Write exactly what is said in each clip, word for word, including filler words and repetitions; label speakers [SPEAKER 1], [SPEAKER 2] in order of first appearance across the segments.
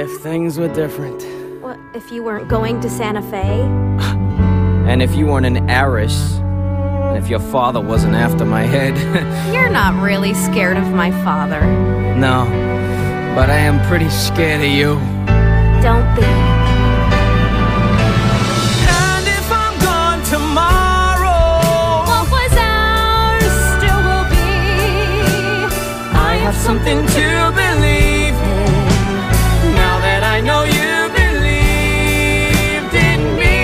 [SPEAKER 1] if things were different?
[SPEAKER 2] What, if you weren't going to Santa Fe?
[SPEAKER 1] And if you weren't an heiress? And if your father wasn't after my head?
[SPEAKER 2] You're not really scared of my father.
[SPEAKER 1] No, but I am pretty scared of you.
[SPEAKER 2] Don't be.
[SPEAKER 1] And if I'm gone tomorrow,
[SPEAKER 2] What was ours still will be.
[SPEAKER 1] I have something to believe in. Now that I know you believed in me.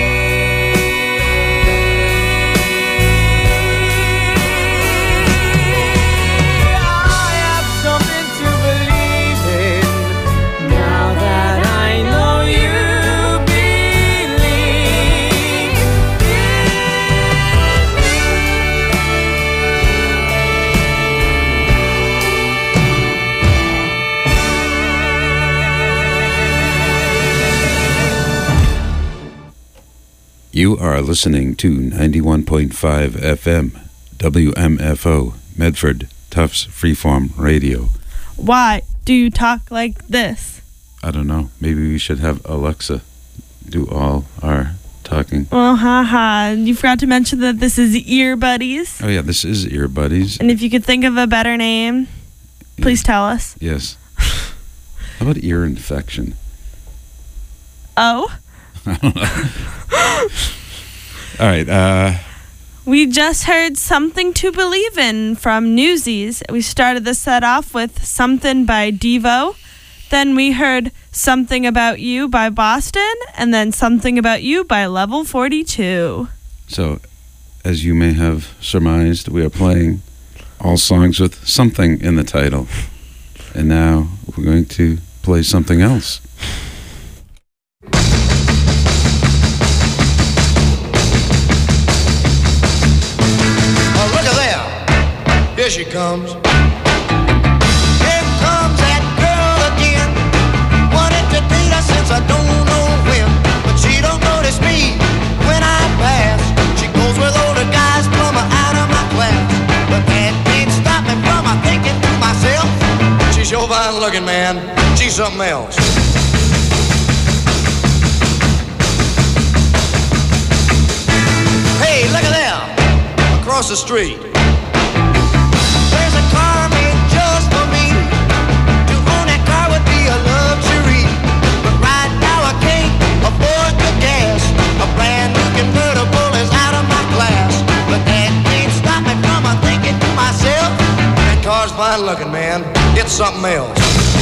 [SPEAKER 1] I have something to believe in. Now that I know you believe
[SPEAKER 3] You are listening to ninety-one point five F M, W M F O, Medford, Tufts Freeform Radio.
[SPEAKER 4] Why do you talk like this?
[SPEAKER 3] I don't know. Maybe we should have Alexa do all our talking.
[SPEAKER 4] Well, haha. You forgot to mention that this is Ear Buddies.
[SPEAKER 3] Oh, yeah, this is Ear Buddies.
[SPEAKER 4] And if you could think of a better name, please tell us.
[SPEAKER 3] Yes. How about ear infection?
[SPEAKER 4] Oh?
[SPEAKER 3] I don't know. All right. Uh,
[SPEAKER 4] We just heard Something to Believe In from Newsies. We started the set off with Something by Devo. Then we heard Something About You by Boston. And then Something About You by Level forty-two.
[SPEAKER 3] so, as you may have surmised, we are playing all songs with something in the title. And now we're going to play something else.
[SPEAKER 5] Oh, look at there. Here she comes. Here comes that girl again. Wanted to date her since I don't know when. But she don't notice me when I pass. She goes with older guys, plumb out of my class. But that can't stop me from my thinking to myself. She's sure fine looking, man. She's something else. Hey, look at there. Across the street. There's a car made just for me. To own that car would be a luxury. But right now I can't afford the gas. A brand new convertible is out of my class. But that can't stop me from thinking to myself. That car's fine looking, man. It's something else.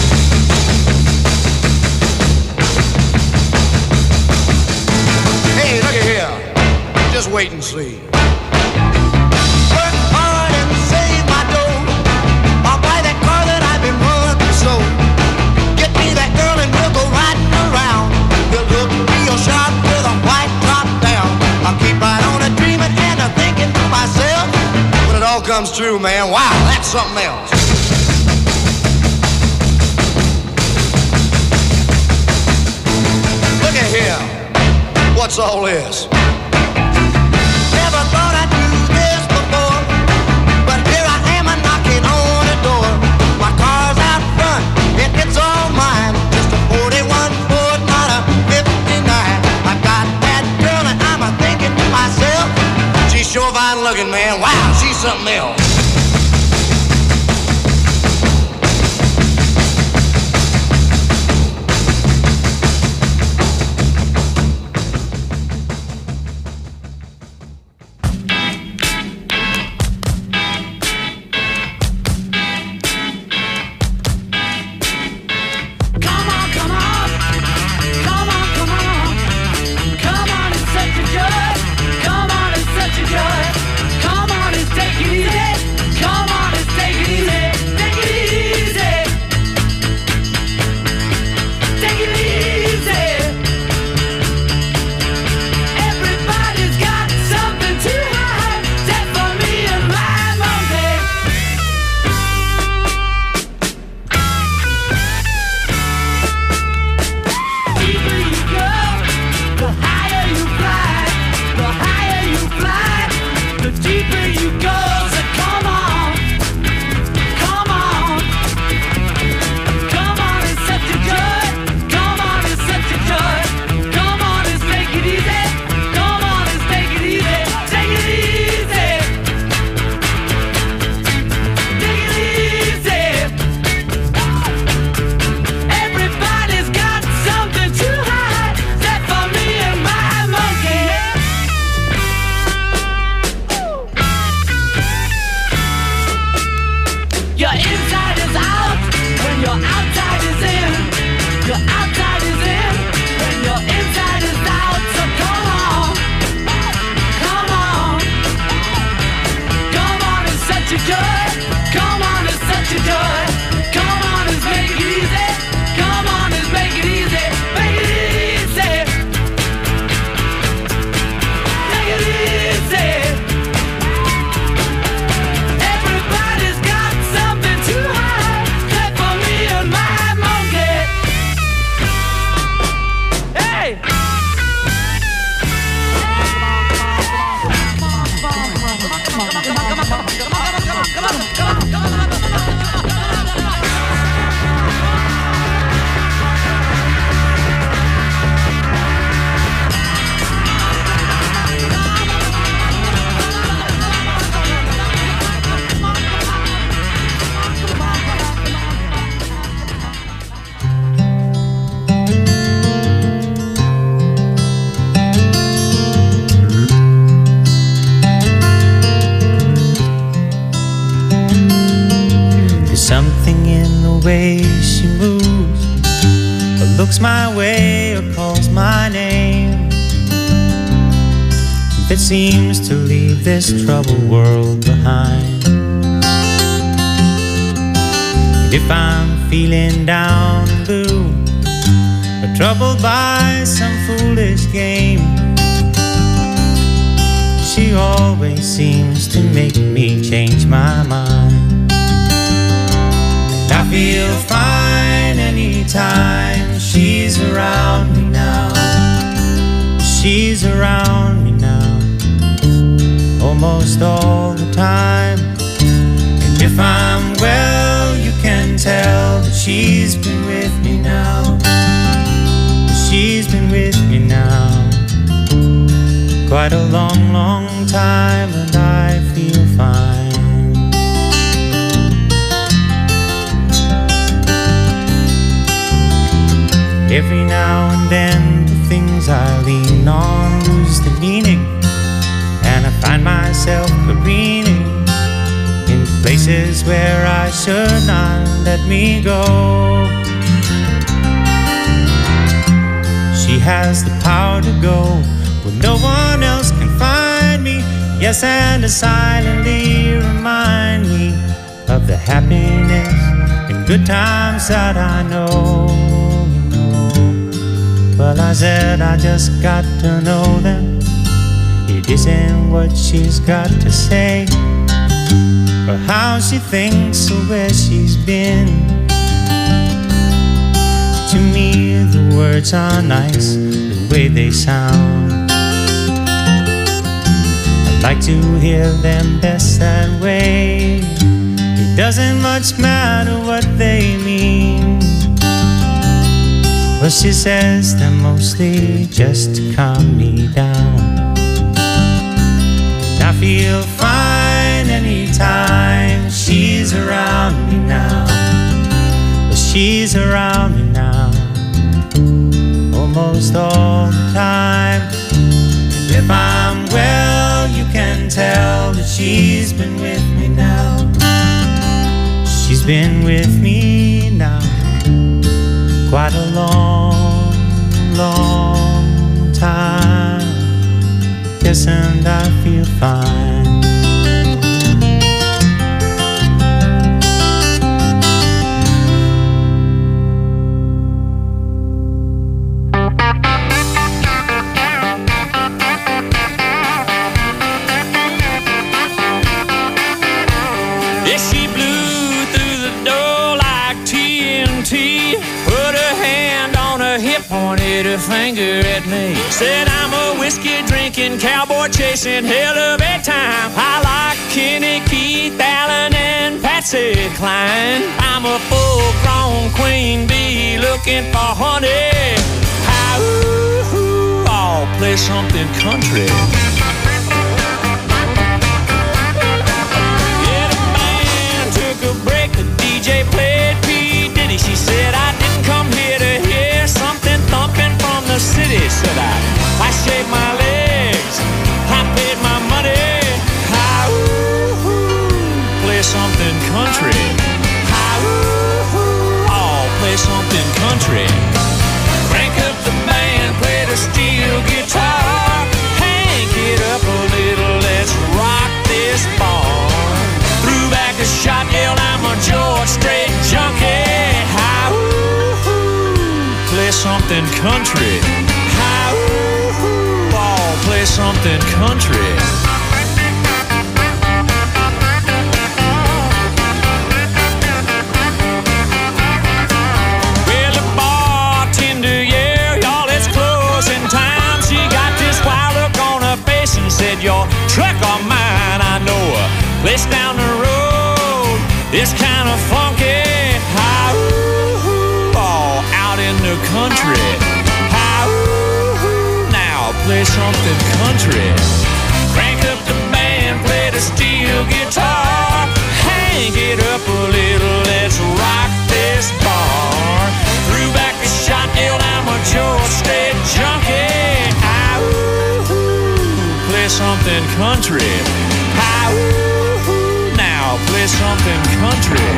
[SPEAKER 5] Hey, look at here. Just wait and see. Work hard and save my dough. I'll buy that car that I've been wanting so. Get me that girl and we'll go riding around. We'll look real sharp with a white top down. I'll keep right on a dreaming and a thinking to myself. When it all comes true, man, wow, that's something else. Look at here. What's all this? Never thought I'd do this before, but here I am a knocking on the door. My car's out front, and it's all mine. Just a forty-one Ford, not a fifty-nine. I got that girl, and I'm a thinking to myself, she's sure fine looking, man. Wow, she's something else.
[SPEAKER 6] Come on and take it easy.
[SPEAKER 1] is out when your outside is in. Your outside is in when your inside is out. So come on, come on, come on and set your good. Come on and set your good. Come on and make it easy. Come on and make it easy. Make it easy. Make it easy. Everybody's got something to hide, except for me and my monkey. Hey!
[SPEAKER 6] There's something in the way she moves, or looks my way, or calls my name, that seems to leave this troubled world behind. And if I'm feeling down and blue, or troubled by some foolish game, she always seems to make me change my mind. I feel fine anytime she's around me now. She's around me now, almost all the time. And if I'm well, you can tell that she's been with me now. She's been with me now quite a long, long time, and I feel fine. Every now and then the things I lean on lose the meaning, and I find myself careening in places where I should not let me go. She has the power to go where no one else can find me. Yes, and to silently remind me of the happiness and good times that I know. Well, I said I just got to know them. It isn't what she's got to say, or how she thinks, or where she's been. To me, the words are nice, the way they sound. I like to hear them best that way. It doesn't much matter what they mean. Well, she says they're mostly just to calm me down. I feel fine anytime she's around me now. Well, she's around me now almost all the time. And if I'm well, you can tell that she's been with me now. She's been with me now quite a long, long time. Yes, and I feel fine.
[SPEAKER 1] Yeah, she blew through the door like T N T. Put her hand on her hip, pointed her finger at me. Said I'm a whiskey drinking, cowboy chasing, hell of a time. I like Kenny, Keith, Allen, and Patsy Cline. I'm a full-grown queen bee looking for honey. How, ooh, ooh, I'll play something country. Break, the D J played P. Diddy. She said I didn't come here to hear something thumping from the city. Said I, I shaved my legs, I paid my money. I ooh, ooh, play something country. I ooh, country. Crank up the band, play the steel guitar. Hank it up a little, let's rock this bar. Threw back a shot, yelled, I'm a George Strait junkie. Hi-woo-hoo, play something country. Hi-woo-hoo, ball, play something country. Well, the bartender, yeah, y'all, it's closing time. She got this wild look on her face and said, your truck or mine, I know a place down the road. It's kind of funky. Hi-woo-hoo, all out in the country. Hi-woo-hoo, now play something country. Crank up the band, play the steel guitar. Hang it up a little, let's rock this bar. Threw back a shot, yelled, I'm a George Strait junkie. Hi-woo-hoo, play something country. Hi-woo-hoo, now play something country.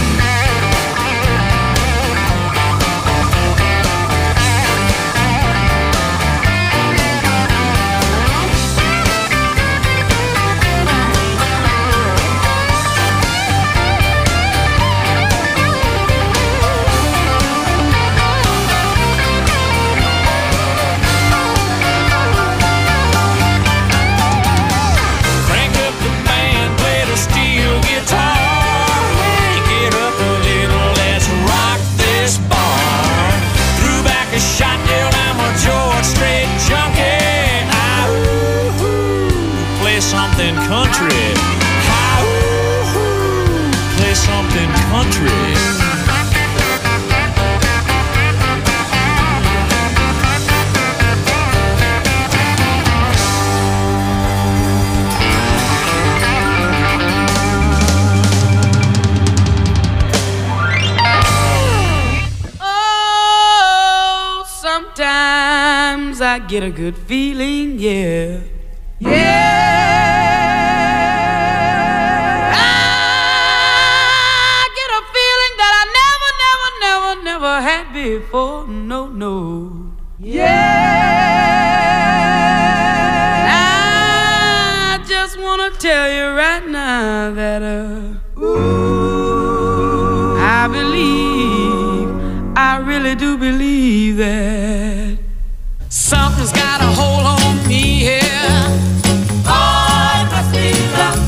[SPEAKER 1] Crank up the band, play the steel guitar. Hank it up a little, let's rock this bar. Threw back a shot, yelled, I'm a George Strait junkie. Hi-woo-hoo, play something country. Hi-woo-hoo, play something country.
[SPEAKER 7] Oh, sometimes I get a good feeling, yeah. Yeah. I get a feeling that I never, never, never, never had before. No, no. Yeah. I just want to tell you right now that, uh, ooh, I believe, I really do believe that something's got a hold on me here. Oh, it must be love.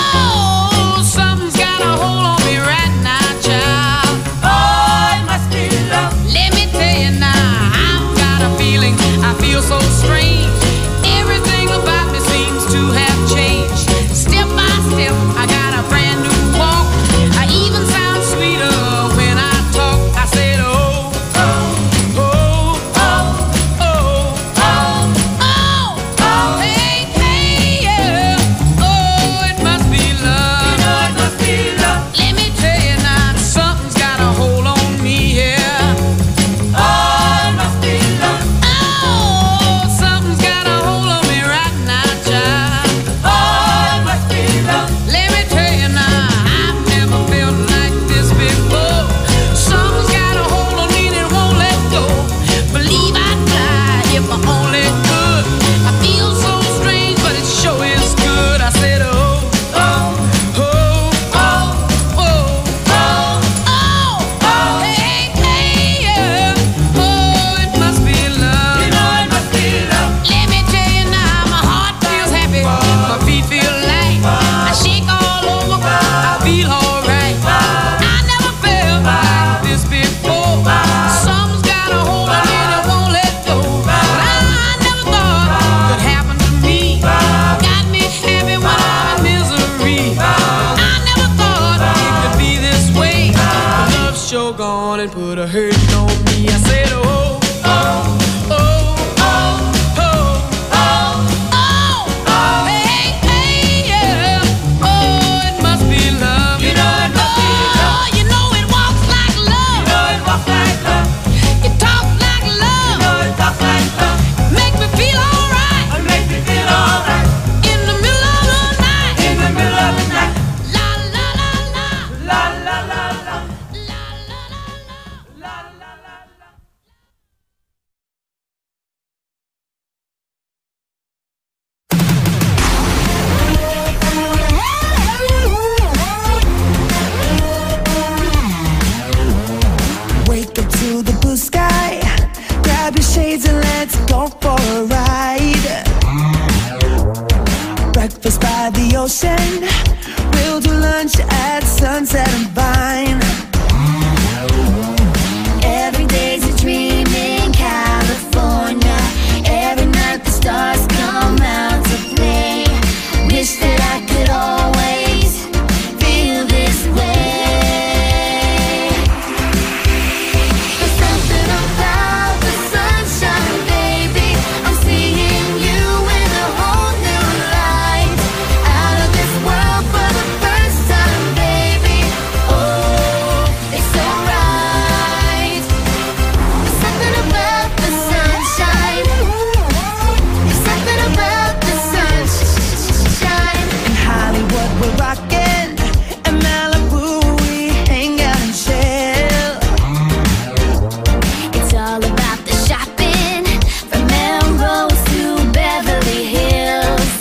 [SPEAKER 7] Oh, something's got a hold on me right now, child. Oh, it must be love. Let me tell you now, I've got a feeling, I feel so strange. Everything about me seems to have changed. Step by step, I got a brand new walk. I even sound sweeter when I talk. I said, oh, oh, oh, oh, oh, oh, oh, oh, hey, hey, yeah. Oh, it must be love. You know it must be love. Let me tell you now, something's got a hold on me here. Oh, it must be love. Oh, something's got a hold on me right now, child. Oh, it must be love. Let me tell you now, I've never felt like this before. Something's got a hold on me that won't let go. Believe I'd fly if I only could. I feel so strange, but it sure is good. I said, oh, oh, oh, oh, oh, oh, oh, oh, hey, hey, yeah. Oh, it must be love. You know it must be love. Let me tell you now, my heart feels happy, my feet feel light. I shake all over, I feel alright. I never felt like this before. Something's got a hold on me that won't let go. But I never thought could happen to me. Got me happy when I'm in misery. I never thought it could be this way. The love's sure gone and put a hurt on me. I said, oh, oh, oh, oh, oh, oh, oh, oh, hey, hey, yeah. Oh, it must be love. You know it must be love. Oh, you know it walks like love. You know it walks like love. It talks like love. You know it talks like love. Make me feel alright. It makes me feel alright. In the middle of the night. In the middle of the night. La la la la. La la la la. La la la la. La la la la.
[SPEAKER 8] ocean. We'll do lunch at Sunset and Vine.
[SPEAKER 2] Every day's a dream in California. Every night the stars come out to play. Wish that I could always feel this way. There's something about the sunshine, baby. I'm seeing you in a whole new light. Out of this world for the first time, baby. Oh, it's so right. There's something about the sunshine. There's something about the sunshine.
[SPEAKER 8] In Hollywood we're rockin', in Malibu we hang out and chill.
[SPEAKER 2] It's all about the shopping, from Melrose to Beverly Hills.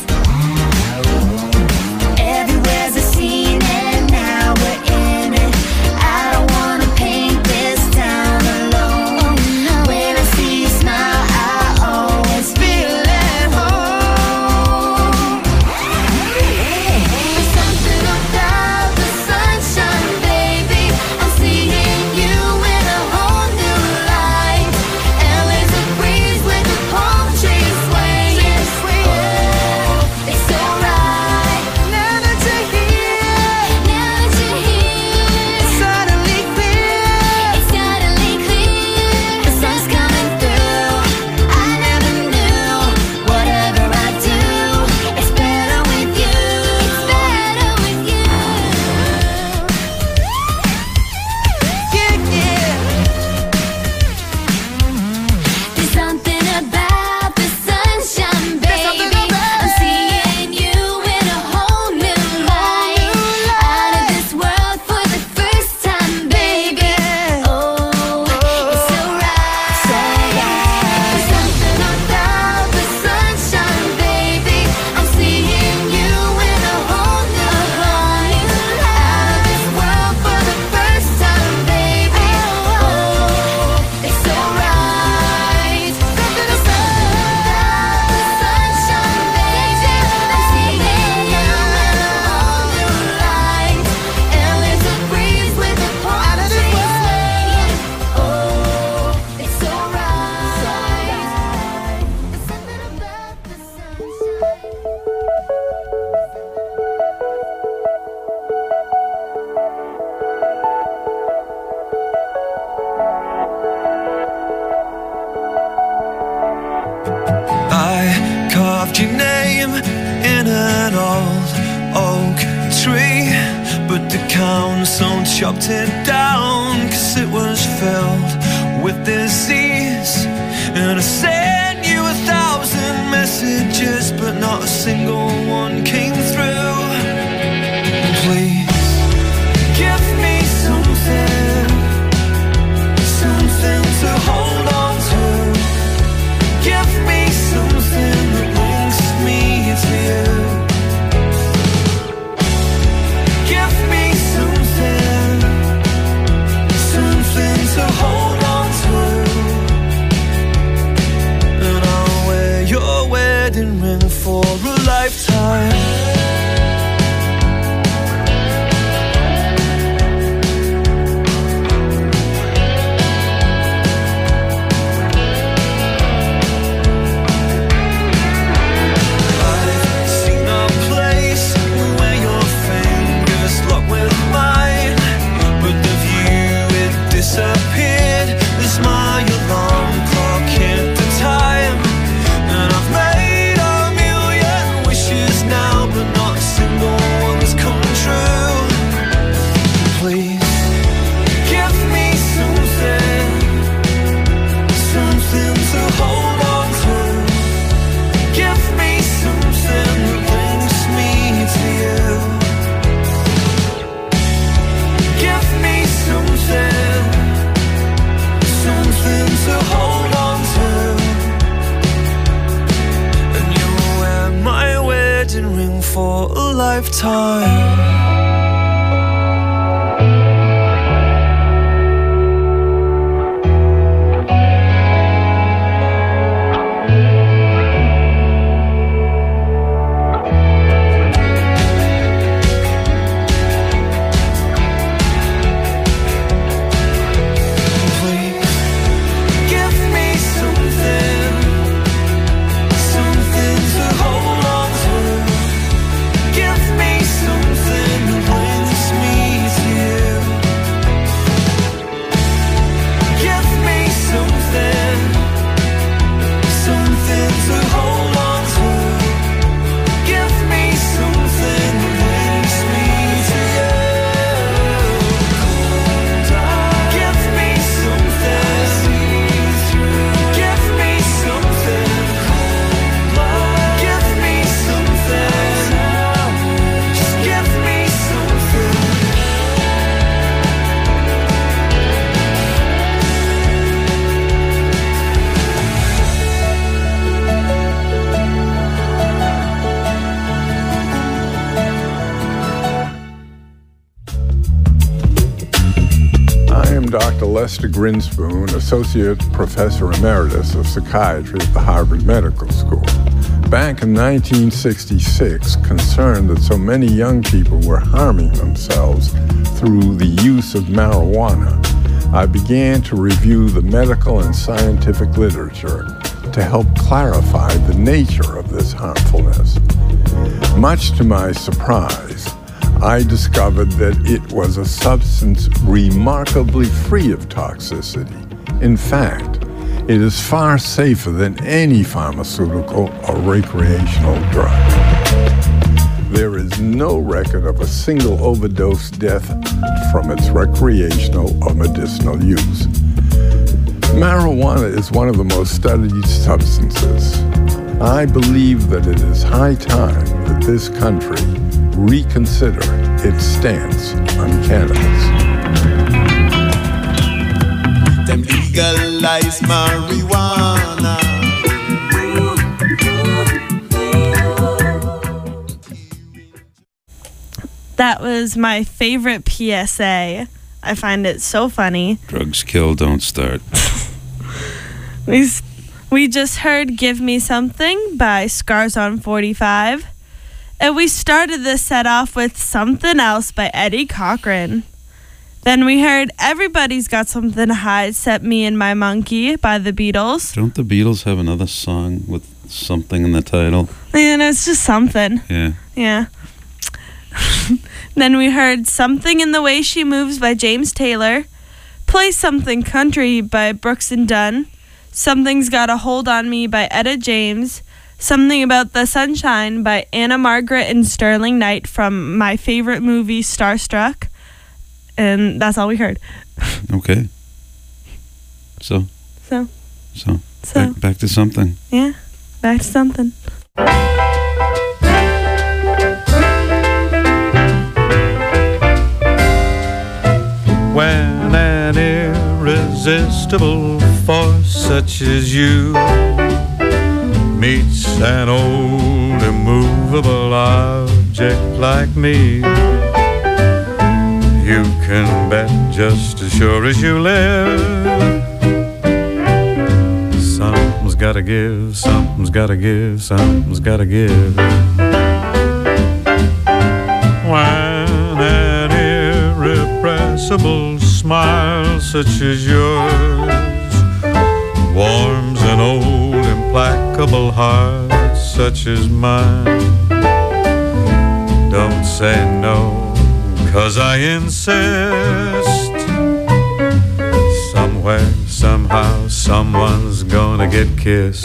[SPEAKER 2] Everywhere's a scene and now we're in it. I don't wanna paint this town alone. When I see you smile, I always feel at home. There's something about the sunshine, baby. I'm seeing you in a whole new light. L A's a breeze with the palm trees swaying. Oh, it's so right.
[SPEAKER 8] Now that you're here,
[SPEAKER 2] Now that you're here,
[SPEAKER 8] it's suddenly clear.
[SPEAKER 2] it's suddenly clear. The sun's coming through. I never knew. Whatever I do, it's better with you. It's better with you.
[SPEAKER 8] Yeah, yeah.
[SPEAKER 2] There's something about the sunshine,
[SPEAKER 8] There's something
[SPEAKER 2] baby.
[SPEAKER 8] about
[SPEAKER 2] I'm seeing you in a whole new light. Out of this world for the first time, baby. Oh, it's so right. There's something about the sunshine, baby. I'm seeing you in a whole new light. Out of this world for the first time, baby. Oh, it's so right. Something about the sunshine, baby. I'm seeing you in a whole new light. L A's a breeze with the palm trees swaying. Oh, it's so right. There's something about the sunshine.
[SPEAKER 9] I carved your name in an old oak tree, but the council chopped it down cause it was filled with disease. And I sent you a thousand messages, but not a single one came through. Please give me something, something to hold on to. Give me something that links me to you. Give me something, something to hold on to. And I'll wear your wedding ring for a lifetime. Disappeared. There's my alarm clock hit the time, and I've made a million wishes now, but not a single one's come true. Please give me something, something to hold on to. Give me something that links me to you. Give me something, something to hold on to. And you'll wear my wedding ring for a lifetime.
[SPEAKER 10] Doctor Lester Grinspoon, Associate Professor Emeritus of Psychiatry at the Harvard Medical School. Back in nineteen sixty-six, concerned that so many young people were harming themselves through the use of marijuana, I began to review the medical and scientific literature to help clarify the nature of this harmfulness. Much to my surprise, I discovered that it was a substance remarkably free of toxicity. In fact, it is far safer than any pharmaceutical or recreational drug. There is no record of a single overdose death from its recreational or medicinal use. Marijuana is one of the most studied substances. I believe that it is high time that this country reconsider its stance on cannabis.
[SPEAKER 11] Them legalize marijuana.
[SPEAKER 4] That was my favorite P S A. I find it so funny.
[SPEAKER 3] Drugs kill, don't start.
[SPEAKER 4] We, s- we just heard Give Me Something by Scars on forty-five. And we started this set off with Something Else by Eddie Cochran. Then we heard Everybody's Got Something to Hide Except Me and My Monkey by the Beatles.
[SPEAKER 3] Don't the Beatles have another song with something in the title?
[SPEAKER 4] And it's just something.
[SPEAKER 3] Yeah.
[SPEAKER 4] Yeah. Then we heard Something in the Way She Moves by James Taylor. Play Something Country by Brooks and Dunn. Something's Got a Hold on Me by Etta James. Something About the Sunshine by Anna Margaret and Sterling Knight from my favorite movie, Starstruck. And that's all we heard.
[SPEAKER 3] Okay. So.
[SPEAKER 4] So.
[SPEAKER 3] So.
[SPEAKER 4] So.
[SPEAKER 3] Back, back to something.
[SPEAKER 4] Yeah. Back to something.
[SPEAKER 12] When an irresistible force such as you meets an old immovable object like me, you can bet just as sure as you live, something's gotta give, something's gotta give, something's gotta give. When an irrepressible smile such as yours warms an old implacable heart such as mine, don't say no, 'cause I insist. Somewhere, somehow, someone's gonna get kissed.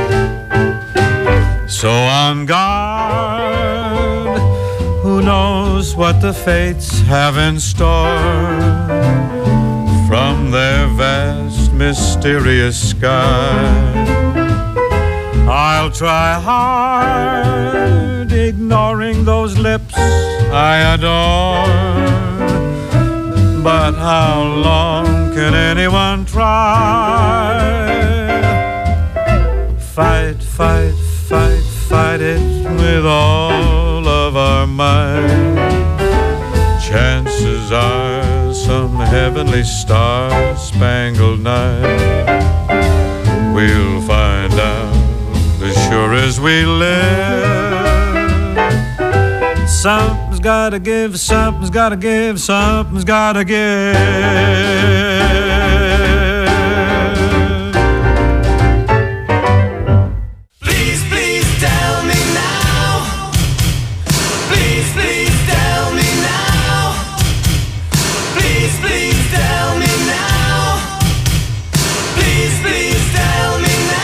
[SPEAKER 12] So on guard, who knows what the fates have in store from their vast, mysterious sky. I'll try hard, ignoring those lips I adore. But how long can anyone try? Fight, fight, fight, fight it with all of our might. Chances are some heavenly star-spangled night we'll find out as sure as we live. Something's gotta give, something's gotta give, something's gotta give.
[SPEAKER 11] Please, please tell me now. Please, please tell me now. Please, please tell me now. Please, please tell me now.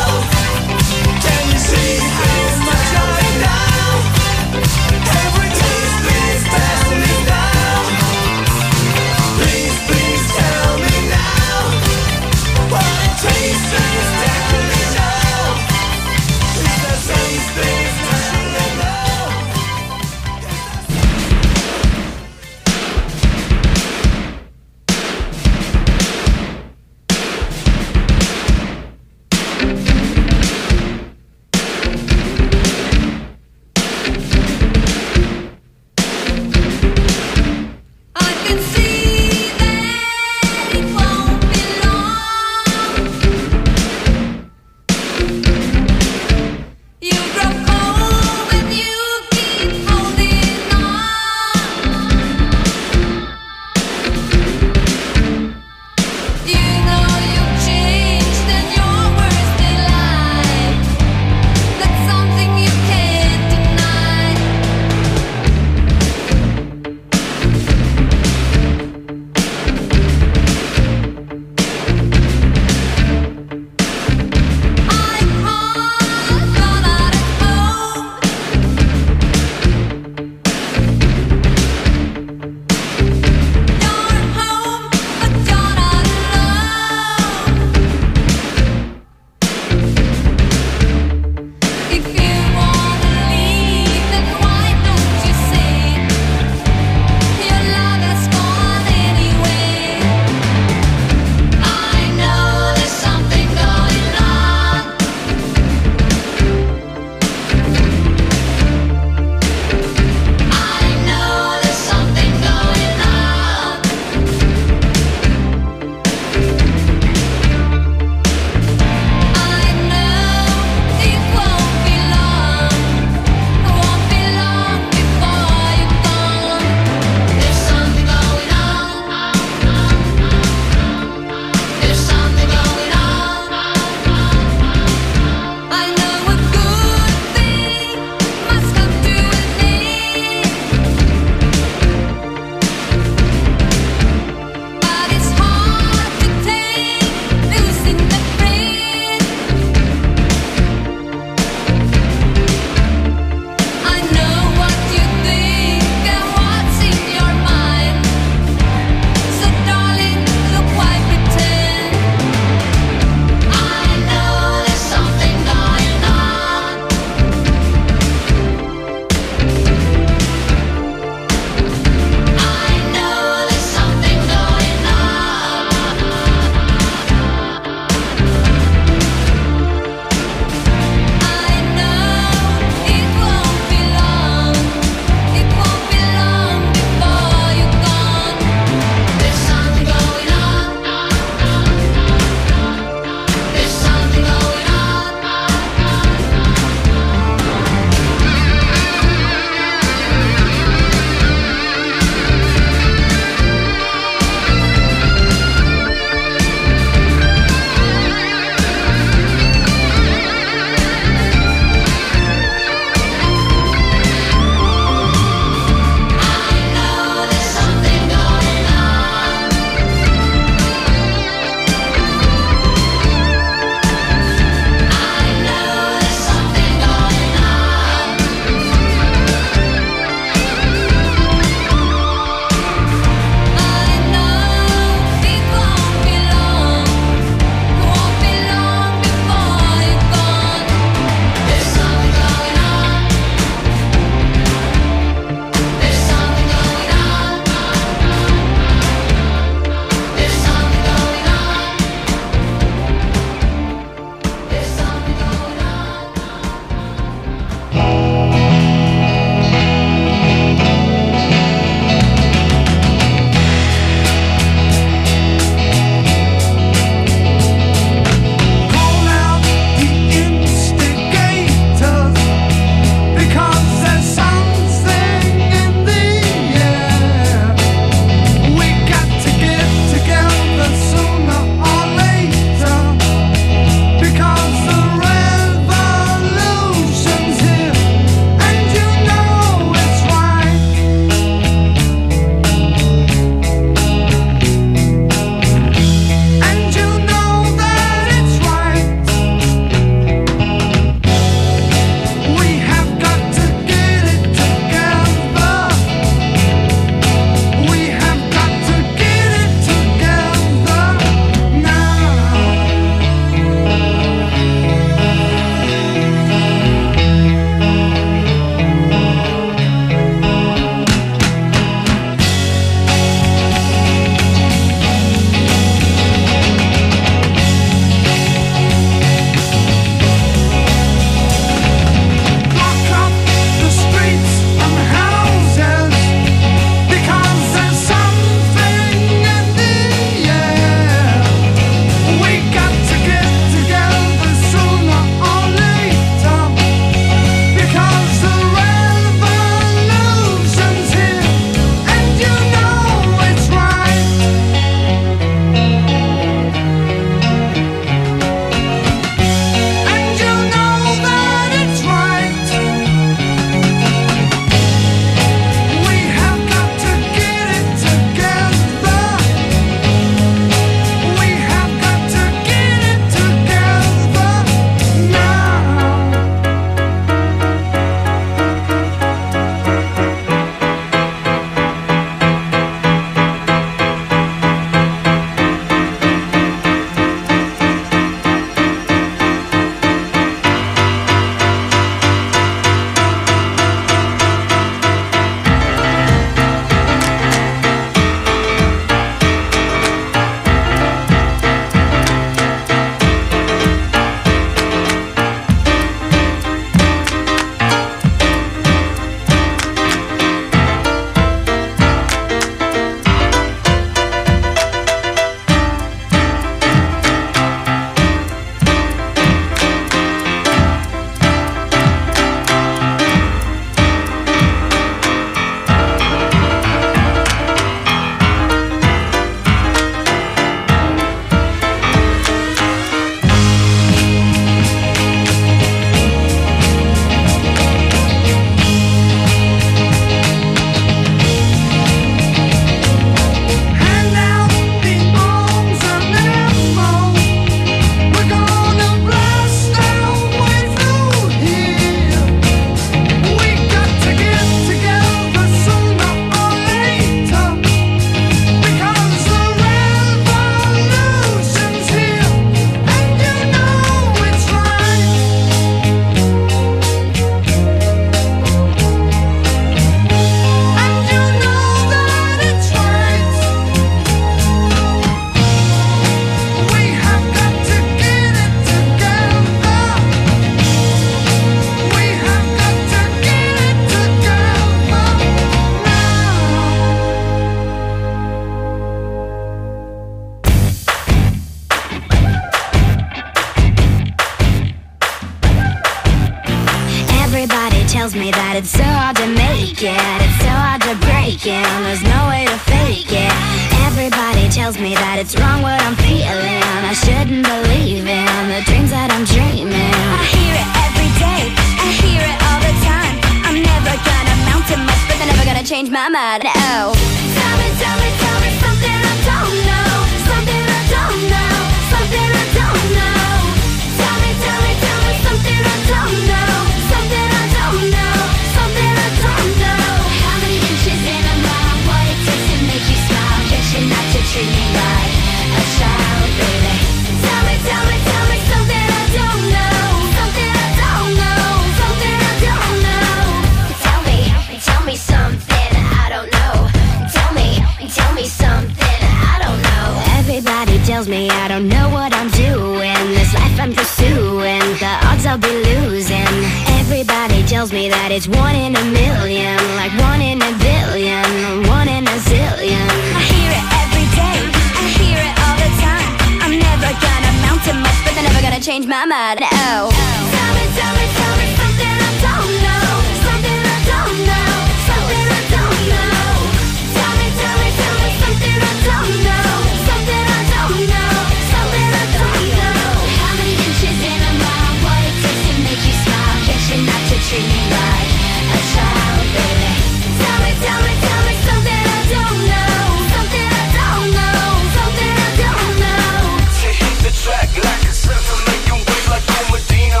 [SPEAKER 2] that it's so hard to make it, it's so hard to break it, there's no way to fake it. Everybody tells me that it's wrong what I'm feeling, I shouldn't believe in the dreams that I'm dreaming. I hear it every day, I hear it all the time. I'm never gonna amount to much, but they're never gonna change my mind. Oh, tell me, tell me, tell me something I don't know, something I don't know, something I don't know. Tell me, tell me, tell me something I don't know, something I don't know, something I don't know. How many inches in a mile? What it takes to make you smile? Get you not to treat me like a child, baby. Tell me, tell me, tell me something I don't know, something I don't know, something I don't know. Tell me, tell me something I don't know. Tell me, tell me something I don't know. Everybody tells me I don't know what I'm doing, this life I'm pursuing, the odds I'll be losing. Everybody tells me that it's one in a million, like one in a billion, one in a zillion. I hear it every day, I hear it all the time. I'm never gonna amount to much, but they're never gonna change my mind. Oh, tell me, tell me, tell me something I don't know, something I don't know, something I don't know. Tell me, tell me, tell me something I don't know, something I don't know, something I don't know. How many inches in a mile? What it takes to make you smile? Get you not to treat me like a child, baby. Tell me, tell me, tell me something I don't know, something I don't know, something I don't know.
[SPEAKER 11] To hit the track like a surfer, make 'em wait like Medina.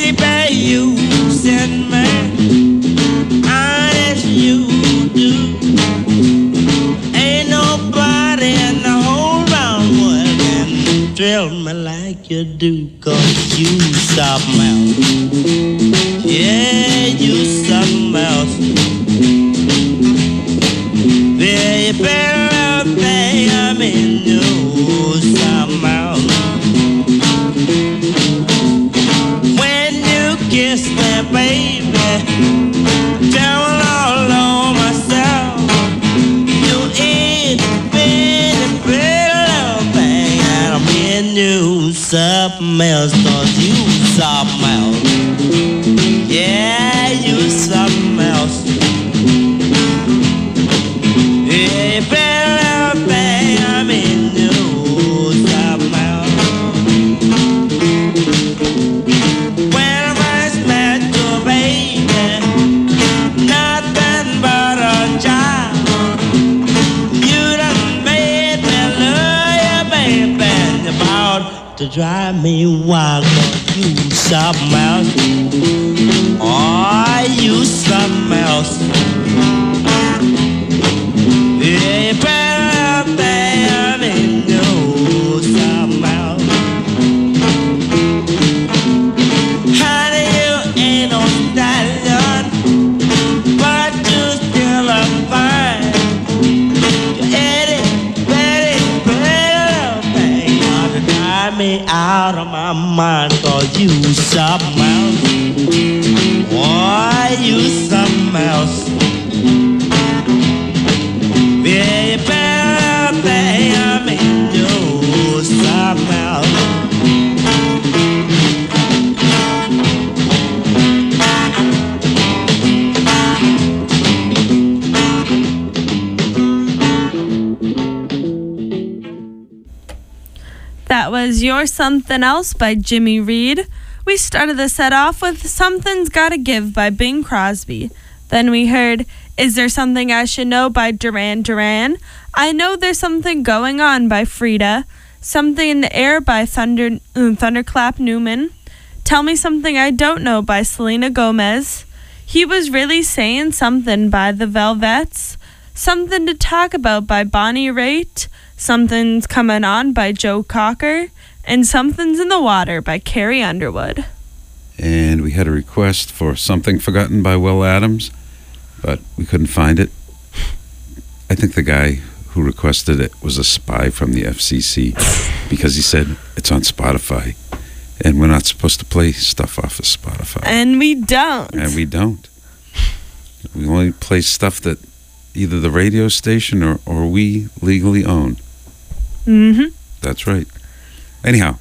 [SPEAKER 11] baby, you send me honest, you do. Ain't nobody in the whole round world can thrill me like you do, 'cause you something else. Yeah, you something else. Yeah, you better pay, I mean, you something else. When you kiss me, baby, down all on myself. You ain't been a better thing, and I'm in you something else, 'cause you something else. Yeah, you something else. Yeah, you better thing, I'm in you something else. When I first met you, baby, nothing but a child. You done made me love you, baby, and you're about to drive me wild, 'cause you something else. Oh, you something else. Yeah, you better bear me know something else. Honey, you ain't no stallion, but you still a fine. You're itty, bitty, pretty little thing. Ought to drive me out of my mind, 'cause you something else. Why you something else? Yeah, you better bear me know something else.
[SPEAKER 4] That was You're Something Else by Jimmy Reed. We started the set off with Something's Gotta Give by Bing Crosby. Then we heard Is There Something I Should Know by Duran Duran. I Know There's Something Going On by Frida. Something in the Air by Thunder, uh, Thunderclap Newman. Tell Me Something I Don't Know by Selena Gomez. He Was Really Saying Something by the Velvets. Something to Talk About by Bonnie Raitt. Something's Coming On by Joe Cocker. And Something's in the Water by Carrie Underwood.
[SPEAKER 3] And we had a request for Something Forgotten by Will Adams, but we couldn't find it. I think the guy who requested it was a spy from the F C C, because he said it's on Spotify, and we're not supposed to play stuff off of Spotify.
[SPEAKER 4] And we don't.
[SPEAKER 3] And we don't. We only play stuff that either the radio station or, or we legally own.
[SPEAKER 4] Mm-hmm.
[SPEAKER 3] That's right. Anyhow,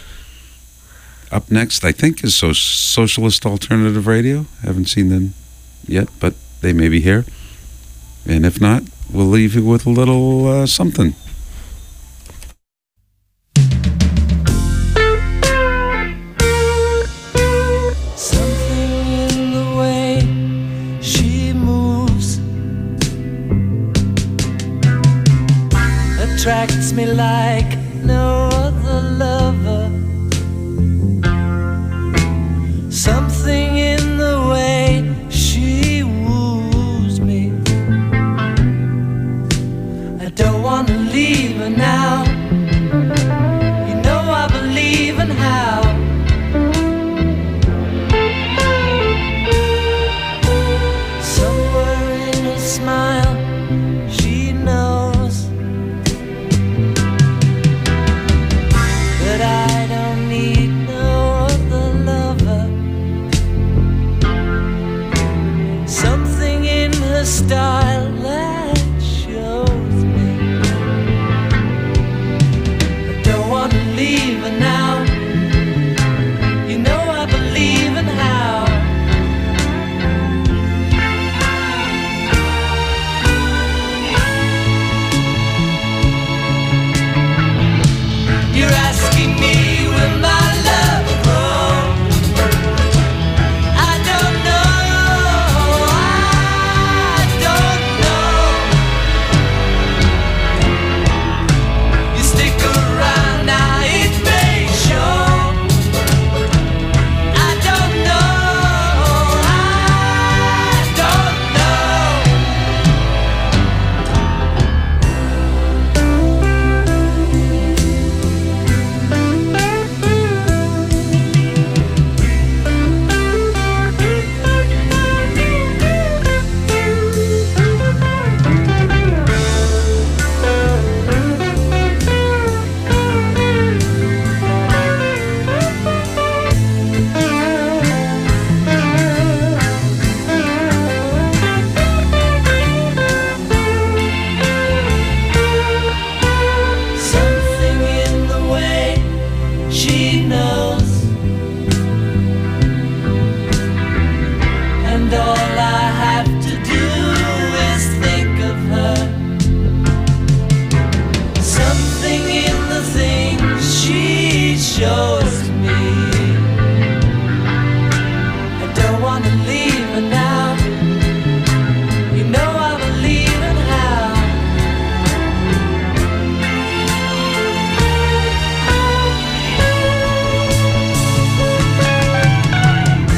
[SPEAKER 3] up next, I think, is so Socialist Alternative Radio. Haven't seen them yet, but they may be here. And if not, we'll leave you with a little uh, something.
[SPEAKER 8] Something in the way she moves attracts me like no other lover. Something in the way she woos me. I don't want to leave her now. You know I believe in how. Somewhere in her smile, she knows that I don't need no other lover. Something in her style